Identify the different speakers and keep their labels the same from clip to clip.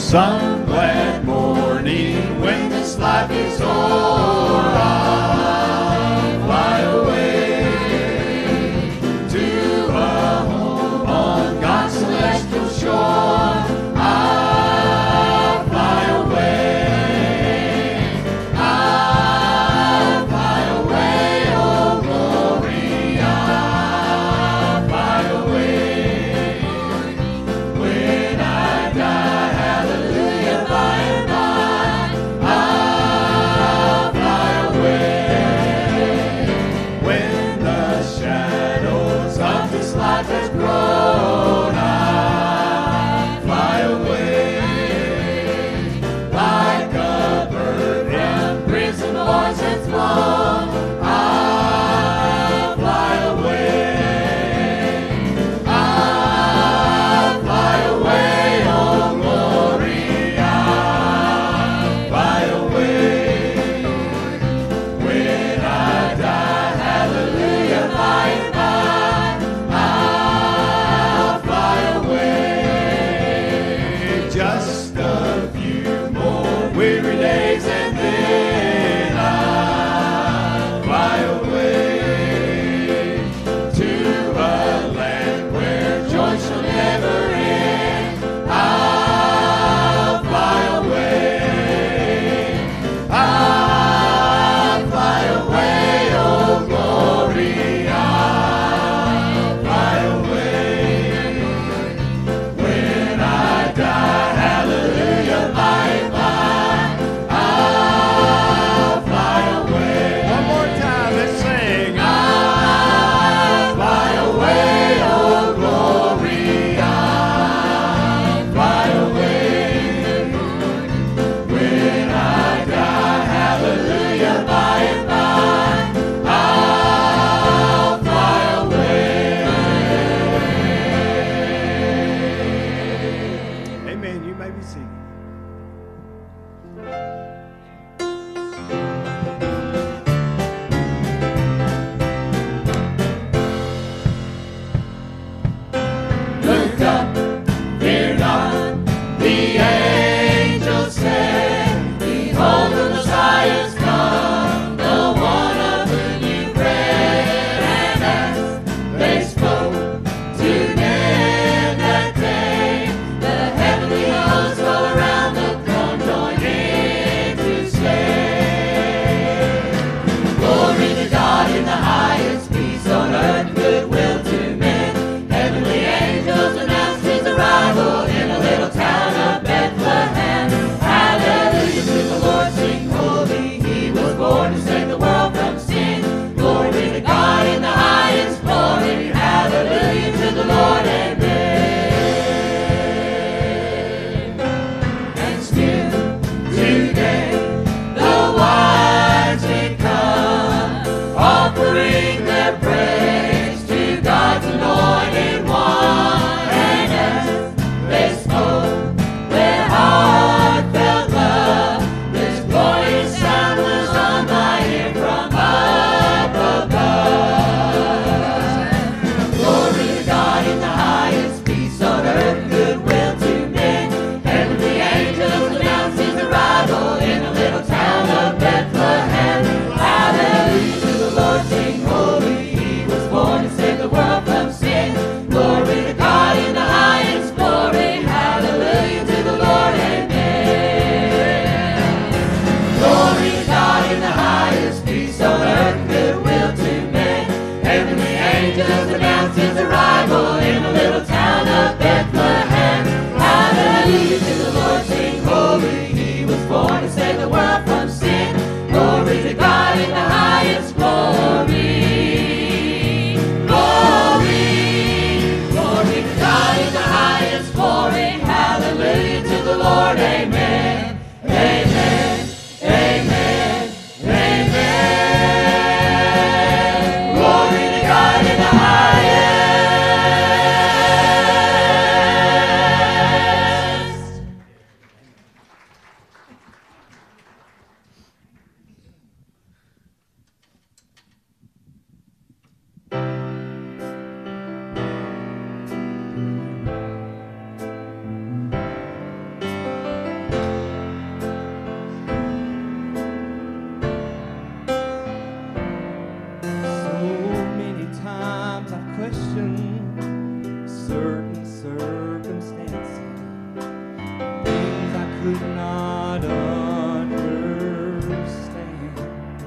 Speaker 1: Some glad morning when this life is o'er, I'll fly away to a home on God's celestial shore. I'll fly away. I'll fly away, oh glory. I'll fly away. When I die, hallelujah, by and by, I'll fly away. When the shadows of this life has grown, I'll fly away. Like a bird from prison bars that's flown, I'll fly away. I'll fly away, oh glory, I'll fly away. When I die, hallelujah, by and by, I'll fly away. Just a few more weary days and then I'll fly away to a land where joy shall never end. I'll fly away. I'll fly away, oh glory, I'll fly away. When I die, hallelujah, by and by, I'll fly away. One more time, let's sing. I'll fly away, oh glory, I'll fly away. When I die, hallelujah, by and by, I'll fly away. Amen. You may be seated. Look up, fear not, the angels say, behold, the Messiah has come, the one of whom you read, and as they spoke to men that day, the heavenly hosts all around the throne joined in to say, glory to God in the highest, peace on earth, goodwill to men. Heavenly angels announced his arrival in a little town of Bethlehem. Hallelujah to the Lord, sing holy. He was born to save the world from sin. Glory to God in the highest glory. Hallelujah to the Lord, amen. And still today the wise men come, offering their praise to God's anointed one. And as they spoke their heartfelt love, this glorious sound was on my ear from up above. Glory to God in the highest, peace on earth, goodwill to men. Heavenly angels announced his arrival in a little town of Bethlehem. Hallelujah to the Lord, sing holy. He was born to save the world from sin. Glory to God in the highest glory. Hallelujah to the Lord, amen. Glory to God in the highest, peace on earth, goodwill to men. Heavenly angels announced his arrival in a little town of Bethlehem. Hallelujah to the Lord, sing holy. He was born to save the world from sin. Glory to God in the highest glory. Glory, glory to God in the highest glory. Hallelujah to the Lord, amen. Amen, amen, amen. Glory to God in the highest.
Speaker 2: could not understand.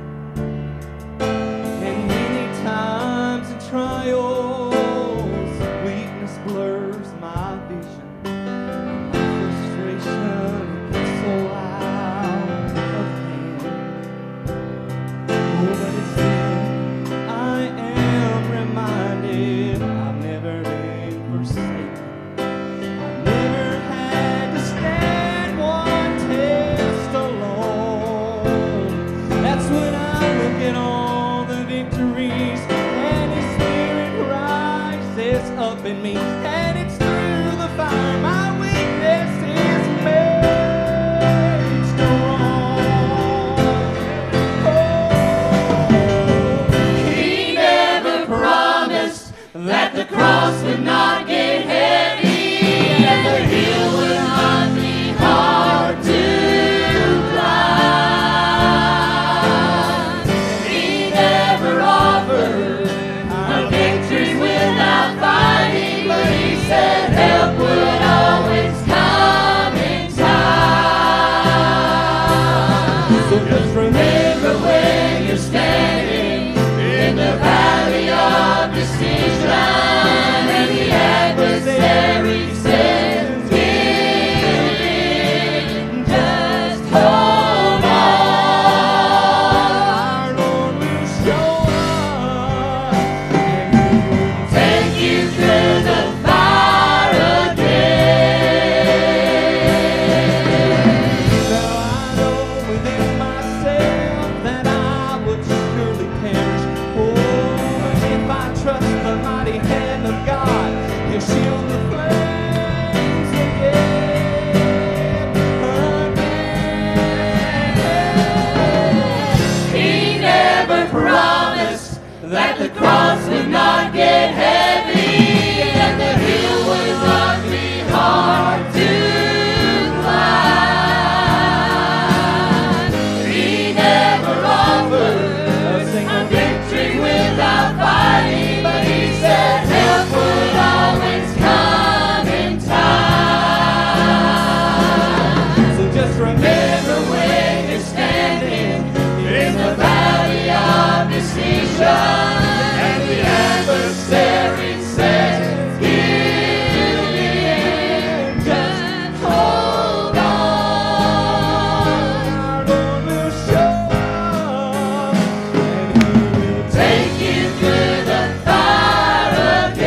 Speaker 2: And many times in trials, weakness blurs my vision. My frustration gets so out of hand. Oh, but it's then I am reminded I've never been forsaken. I've never had to stand one test alone. That's when I look at all the victories and His Spirit rises up in me. And it's through the fire my weakness is made strong.
Speaker 1: He never promised that the cross would not get heavy and the hill would not be hard to climb. He never offered a victory without fighting, but He said help would always come in time.
Speaker 2: So just
Speaker 1: Remember when you're standing in the valley of decision and the adversary says, give in, just hold on.
Speaker 2: our Lord will show up and He will
Speaker 1: Take you through the fire again.
Speaker 2: Now I know within myself that I would surely perish. Oh, but if I trust the mighty hand of God, He'll shield the flames again.
Speaker 1: He never promised that the cross would not get heavy and the hill would not be hard to climb. He never offered a victory without fighting, but He said help would always come in time.
Speaker 2: So just
Speaker 1: Remember when you're standing in the valley of decision and the adversary says, give in, just hold on.
Speaker 2: our Lord will show up and He will
Speaker 1: Take you through the fire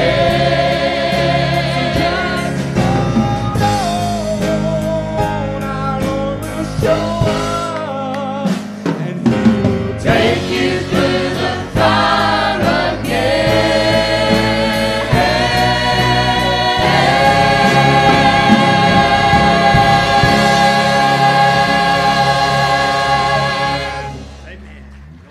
Speaker 1: again.
Speaker 2: our Lord will show up and He will
Speaker 1: Take you through the fire again.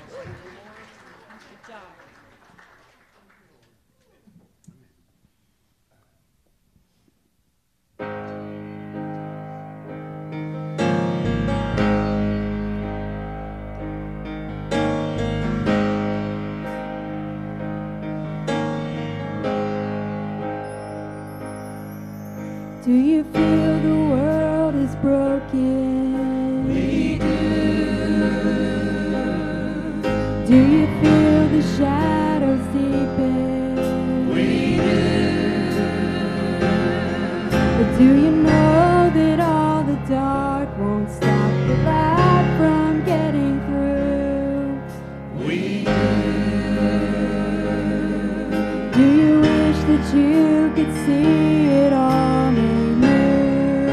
Speaker 3: Do you feel the world is broken?
Speaker 1: We do.
Speaker 3: Do you feel the shadows deepen?
Speaker 1: We do.
Speaker 3: But do you know that all the dark won't stop the light from getting through?
Speaker 1: We
Speaker 3: Do you wish that you could see it all made new?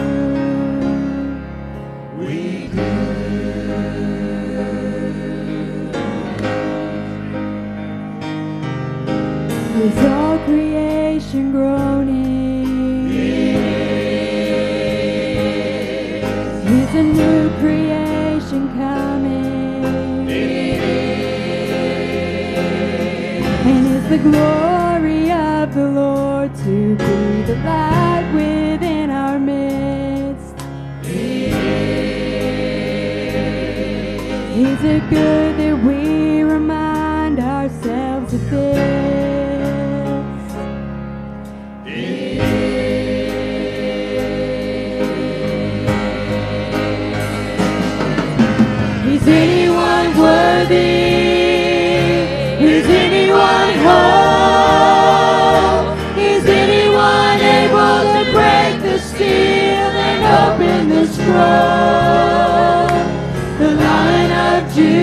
Speaker 1: We do.
Speaker 3: Is all creation groaning? Is a new creation coming? And is the glory of the Lord to be the light within our midst? Is it good that we remind ourselves of this? anyone worthy? Is anyone whole? Is anyone able to break the seal and open the scroll? The Lion of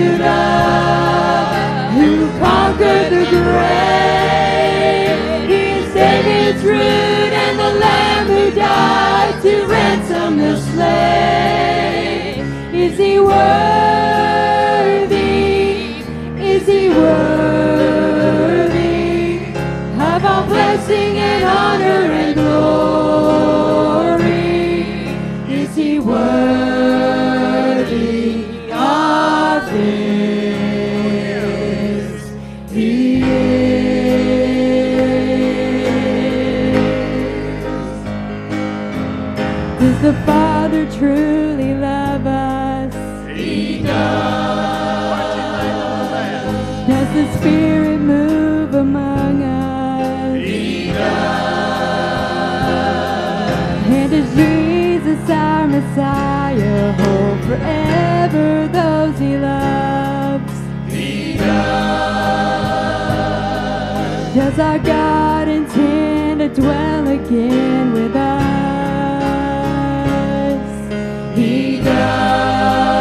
Speaker 3: Judah, who conquered the grave. He is David's root and the Lamb who died to ransom the slave. Is he worthy? Is he worthy of all blessing and honor and glory? Is he worthy of this? He is. Does the Father truly love us?
Speaker 1: He does.
Speaker 3: Does the Spirit move among us?
Speaker 1: He does.
Speaker 3: And does Jesus, our Messiah, hold forever those he loves?
Speaker 1: He does.
Speaker 3: Does our God intend to dwell again with us?
Speaker 1: He does.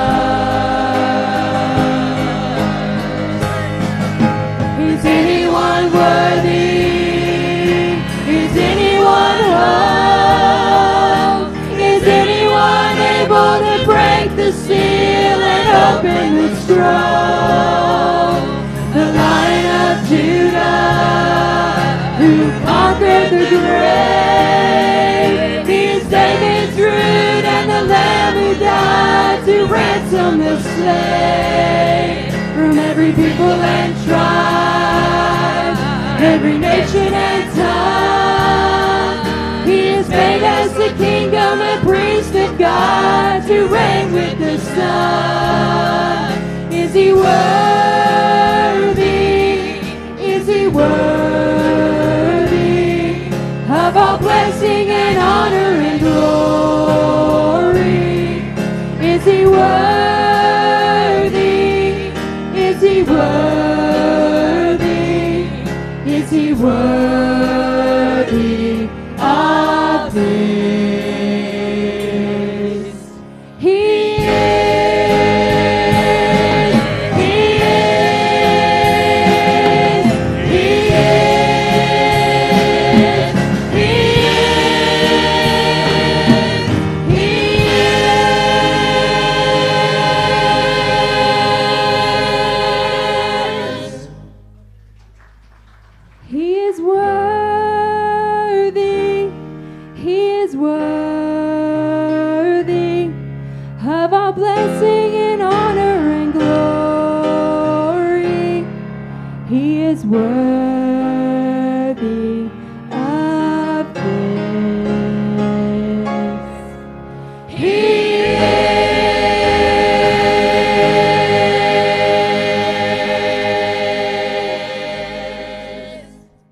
Speaker 3: Is anyone worthy? Is anyone whole? Is anyone able to break the seal and open the scroll? The Lion of Judah, who conquered the grave. He is David's root and the Lamb who died to ransom the slave. From every people and tribe, every nation and tongue, he is made as the kingdom and priest of God to reign with the Son. Is he worthy? Is he worthy of all blessing and honor and glory? Is he worthy? Is he worthy? Is he worthy of this? He is. He is. He is. He is. He is. He is worthy. He is worthy of all blessing and honor and glory. He is worthy of this. He is.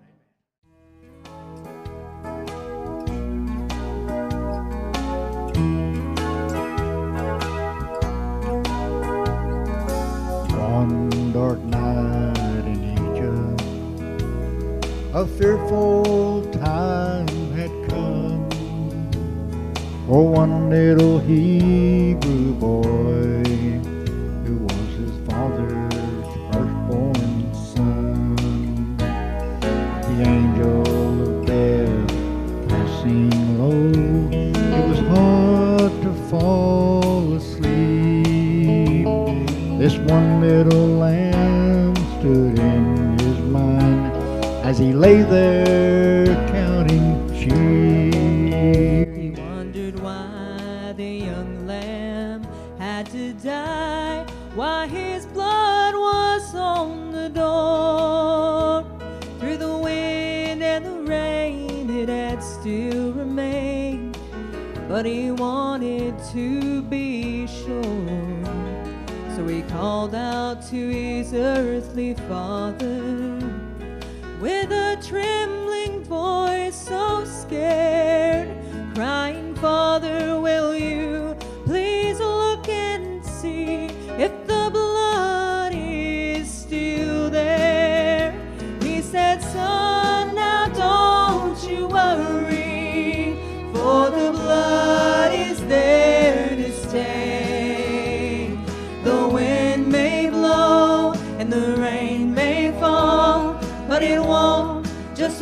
Speaker 4: One dark night in Egypt, a fearful time had come for one little Hebrew boy who was his father's firstborn son. The angel of death passing low, it was hard to fall asleep. This one little lamb stood in his mind as he lay there counting sheep.
Speaker 2: He wondered why the young lamb had to die, why his blood was on the door. Through the wind and the rain it had still remained, but he wanted to be sure. So he called out to his earthly father with a trembling voice, so scared, crying, "Father, will you please look and see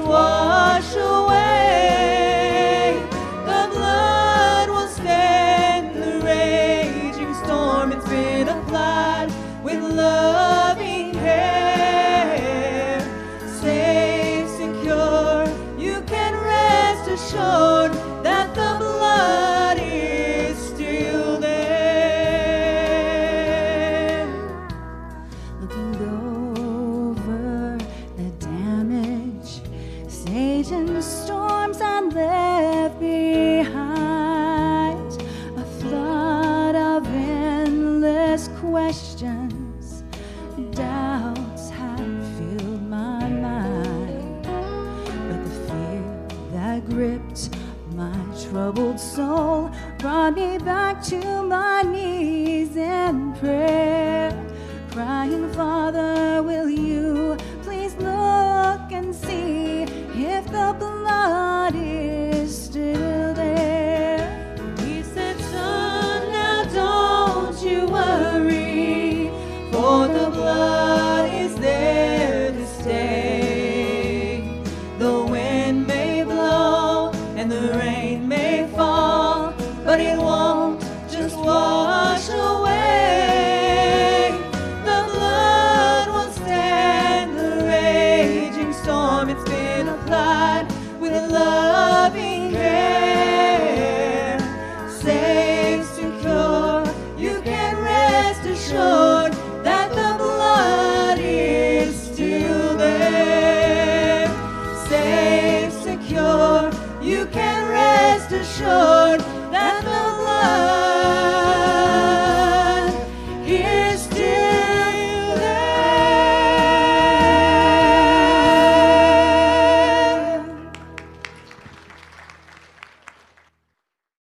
Speaker 3: wash away. The blood will stand the raging storm. It's been applied with loving care. Safe, secure, you can rest assured that the blood is still there. Looking over the damage, Satan's storms are left behind. A flood of endless questions, doubts have filled my mind. But the fear that gripped my troubled soul brought me back to my knees in prayer, crying, Father, will you please look and see if the blood is still there? He said, son, now don't you worry, for the blood